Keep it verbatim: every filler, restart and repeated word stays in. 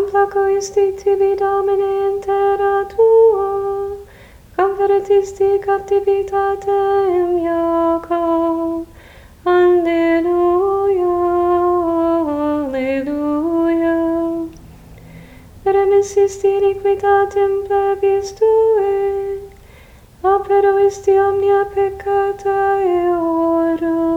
Amplaco isti tibi Domine in terra tua, convertisti captivitatem Iaco. Alleluia, alleluia. Remissisti iniquitatem plebis tuae, operuisti omnia peccata eorum.